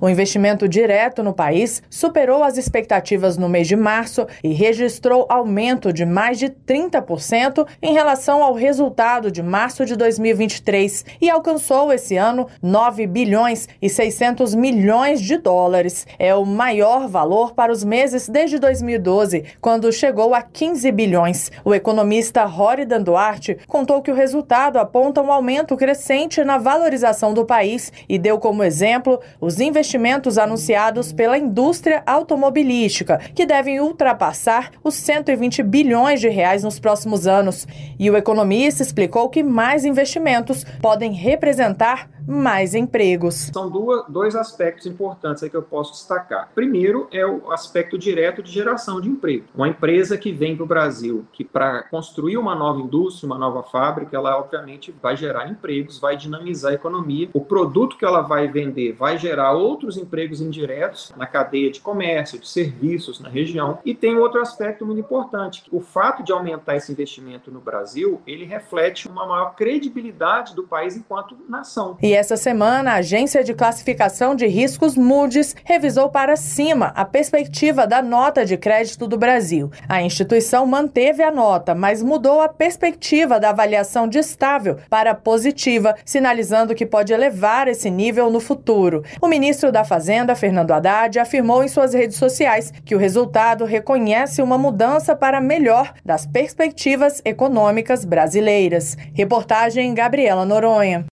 O investimento direto no país superou as expectativas no mês de março e registrou aumento de mais de 30% em relação ao resultado de março de 2023 e alcançou esse ano 9 bilhões e 600 milhões de dólares. É o maior valor para os meses desde 2012, quando chegou a 15 bilhões. O economista Roridan Duarte contou que o resultado aponta um aumento crescente na valorização do país e deu como exemplo os investimentos anunciados pela indústria automobilística, que devem ultrapassar os 120 bilhões de reais nos próximos anos. E o economista explicou que mais investimentos podem representar mais empregos. São dois aspectos importantes aí que eu posso destacar. Primeiro é o aspecto direto de geração de emprego. Uma empresa que vem para o Brasil, que para construir uma nova indústria, uma nova fábrica, ela obviamente vai gerar empregos, vai dinamizar a economia. O produto que ela vai vender vai gerar outros empregos indiretos na cadeia de comércio, de serviços na região. E tem outro aspecto muito importante. O fato de aumentar esse investimento no Brasil, ele reflete uma maior credibilidade do país enquanto nação. E essa semana, a Agência de Classificação de Riscos Moody's revisou para cima a perspectiva da nota de crédito do Brasil. A instituição manteve a nota, mas mudou a perspectiva da avaliação de estável para positiva, sinalizando que pode elevar esse nível no futuro. O ministro da Fazenda, Fernando Haddad, afirmou em suas redes sociais que o resultado reconhece uma mudança para melhor das perspectivas econômicas brasileiras. Reportagem Gabriela Noronha.